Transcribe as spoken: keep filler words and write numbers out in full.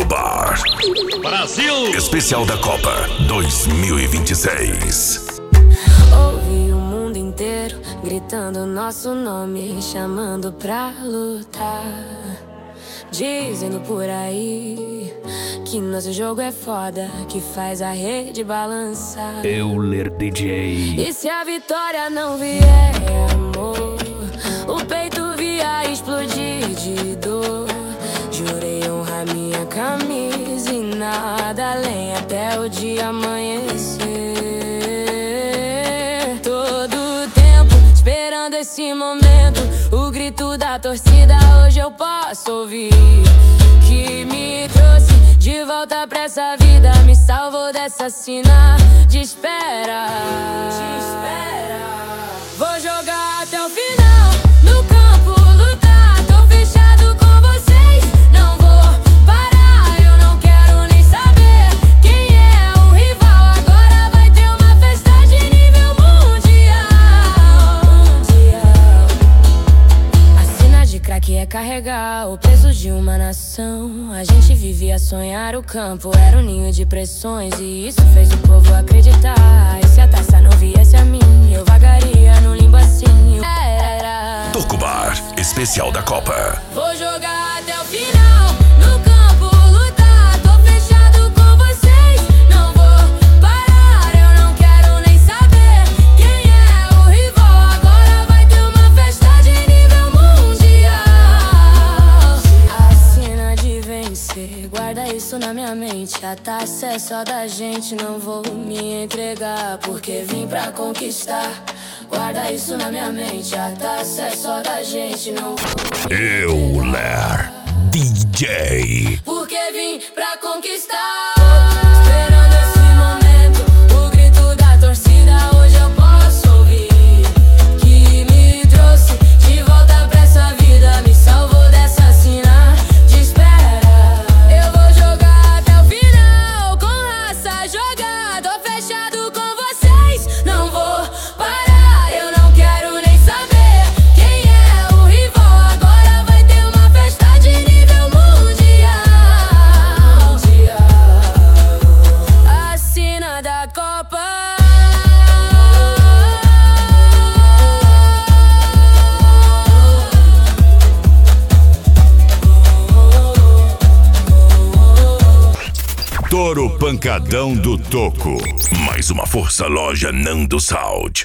Bar Brasil, especial da Copa dois mil e vinte e seis. Ouvi o mundo inteiro gritando nosso nome, chamando pra lutar, dizendo por aí que nosso jogo é foda, que faz a rede balançar. Euler D J. E se a vitória não vier, amor, o peito via explodir de dor. Jurei honrar minha camisa e nada além até o dia amanhecer. Todo tempo esperando esse momento, o grito da torcida hoje eu posso ouvir, que me trouxe de volta pra essa vida, me salvou dessa sina de espera. De espera. Vou jogar até o final no campo, lutar, tô fechado com vocês, não vou parar, eu não quero nem saber quem é o rival. Agora vai ter uma festa de nível mundial. Mundial. A sina de craque é carregar o peso de uma nação. A gente vivia a sonhar, o campo era um ninho de pressões, e isso fez o povo acreditar. E se a taça não viesse a mim, eu vagaria no limbo assim. Era Toco Bar, especial da Copa. Vou jogar até o final no campo, lutar, tô fechado com vocês, não vou parar, eu não quero nem saber quem é o rival. Agora vai ter uma festa de nível mundial. A sina de vencer, guarda isso na minha mente. A taça é só da gente, não vou me entregar, porque vim pra conquistar. Guarda isso na minha mente, a taça é só da gente, não vou. Euler D J. Porque vim pra conquistar. Esperando esse momento, o grito da torcida hoje eu posso ouvir, que me trouxe de volta pra essa vida, me salvou dessa sina de espera. Eu vou jogar até o final, com raça jogar, tô fechado com vocês, não vou parar, eu não quero nem saber quem é o rival. Agora vai ter uma festa de nível mundial. A sina da Copa. Toro Pancadão do Toco. Mais uma força loja Nando Sound.